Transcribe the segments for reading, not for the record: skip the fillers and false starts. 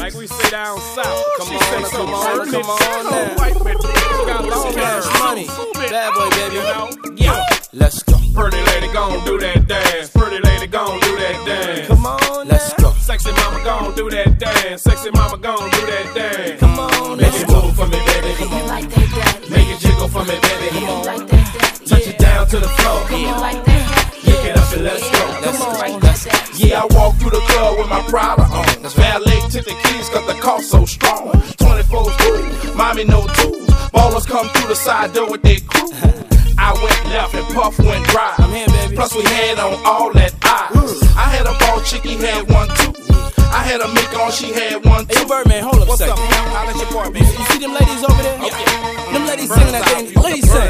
like we say down south. Come She on, say come some on, come on now. white bitch. She got long Cash hair. money, bad boy, baby. You know? Yeah, let's go. Pretty lady gon' do that dance. Pretty lady gon' do that dance. Come on, let's go. Sexy mama gon' do that dance. Sexy mama gon' do that dance. Come on, Make let's it go. move for me, baby. Come on, like that, daddy. Make it jiggle for me, baby. Come on, like that, daddy. Touch it down to the floor. Come on, like that, daddy. Pick it up and let's go. Let's Come on, go. like Let's that, go. daddy. Yeah, I walk through the club with my Prada on. Valet took the keys cause the car's so strong. 24's cool, mommy no tools. Ballers come through the side door with their crew. I went left and Puff went dry. I'm here, baby. Plus we had on all that eyes. I had a ball chick, he had one too. I had a mink on, she had one Hey, too. Birdman, hold up a What's second. up, man? How let your boy, baby? You see them ladies over there? Them ladies singing that thing. Ladies sing.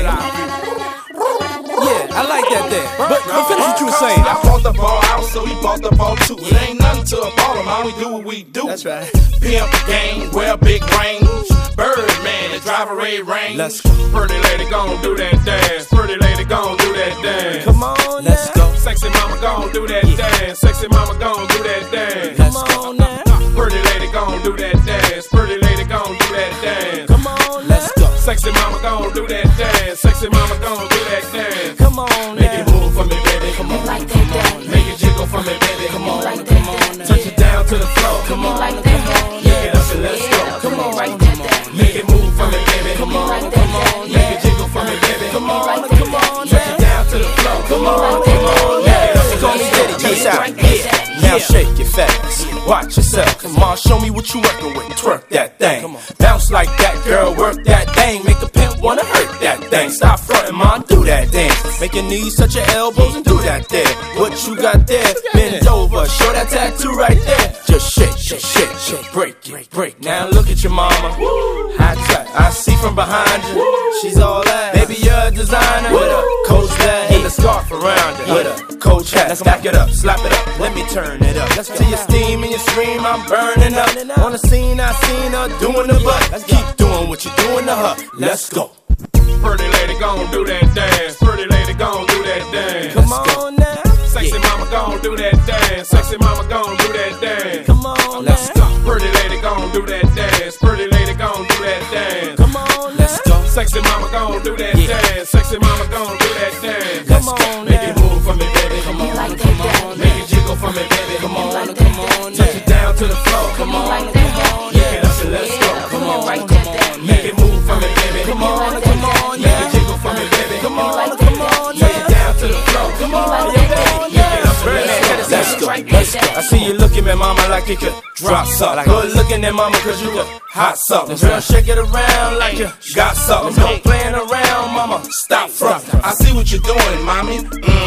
Yeah, I like that there. But finish what you were saying. I bought the ball out, so he bought the ball too. It ain't nothing to a baller, man. We do what we do. That's right. Pimp game, wear big range. Birdman, the drive a red range. Let's go. Pretty lady gon' do that dance. Pretty lady gon' do that dance. Come on, let's go. Sexy mama gon' do that dance. Sexy mama gon' do that dance. Come on now. Pretty lady gon' do that dance. Pretty lady gon' do that dance. Come on, let's go. Sexy mama gon' do that dance. Sexy mama gon' do that dance. Come on Make it now. move for me, baby. Come Come on. on, like that, daddy. Make it jiggle for me, baby. Come on, like come that, on now. Touch it down to the floor. Come Come on, on, like come that, on. daddy. Pick it up and let's go. Come on, like come that, on. daddy. Make it move for me, baby. Come Come on, on, like come that, on. daddy. Make it jiggle for me, baby. Come on, like come that, on Touch it now. down to the floor. Come on, like come that, on daddy. now. She call me Daddy G-Side. Yeah. Now shake your fast. Watch yourself. Come on, show me what you working with. Twerk that thing. Bounce like that, girl. Work that thing. Make a pimp wanna hurt that thing. Stop frontin', man. Do that dance. Make your knees touch your elbows and do that there. What you got there? Bend over. Show that tattoo right there. Just shake, shake, shake, shake. Break it, break. Now look at your mama. Hot shot. I see from behind you. She's all that. Baby, you're a designer. With a coach bag and a scarf around her. With a coach hat. Let's back it up, slap it up. Let me turn it up. Let's till you steam and you scream. I'm burning up. On the scene, I seen her doing the butt. Let's keep doing what you're doing to her. Let's go. Pretty lady gon' do that dance. Pretty lady gon' do that dance. Come on now. Sexy mama gon' do that dance. Sexy mama gon' do that dance. Come on, let's now. go. Pretty lady gon' do that dance. Pretty lady gon' do that dance. Come on, let's go. Sexy mama gon' do that dance. Sexy mama gon' do that dance. Come on, Make it move for me, baby. Come on, like come that, on, Make it jiggle for me, baby. come on, like come that, on, Touch it down to the floor. come on, like come that, on, Pick it up and let's go. come on, like come that, on, Make it move for me, baby. come on, like come that, on, Make it jiggle for me, baby. come on, like come that, on, Touch it down to the floor. come on, like yeah, that, come on, Pick it up and Let's let's go, go. let's go. I see you looking at mama like you could drop something. Good looking at mama cause you could hot something. Girl, shake it around like you got something. Don't playing around, mama. Stop front. I see what you're doing, mommy.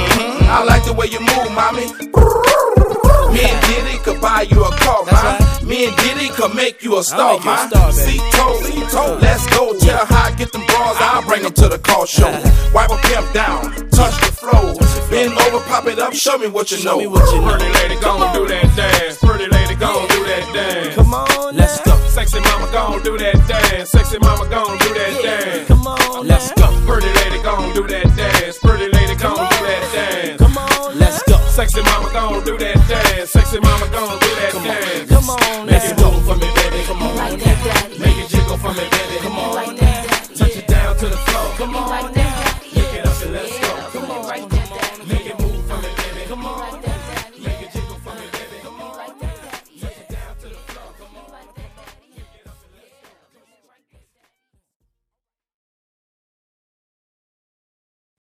I like the way you move, mommy. Me and Diddy could buy you a car, man. Me and Diddy could make you a star, make you a man. star, baby. See-toe, let's go. Tell how I get them bras, I'll bring them to the car show. Wipe a pimp down, touch the flow. Bend over, pop it up, show me what you know. me what you know. Pretty lady gon' do that dance. Pretty lady gon' do that dance. Come on, let's go. Sexy mama gon' do that dance. Sexy mama gon' do that dance. Come on, let's go. Pretty lady gon' do that dance. Pretty lady gon' do that dance. Come on, let's go. Sexy mama gon' do that dance. Sexy mama gon' do that dance. Come on, Make let's it go. move for me, baby. Come on. like that, daddy. Make it jiggle for me, baby. Come on, like that, daddy. Touch it down to the floor. come on, like that.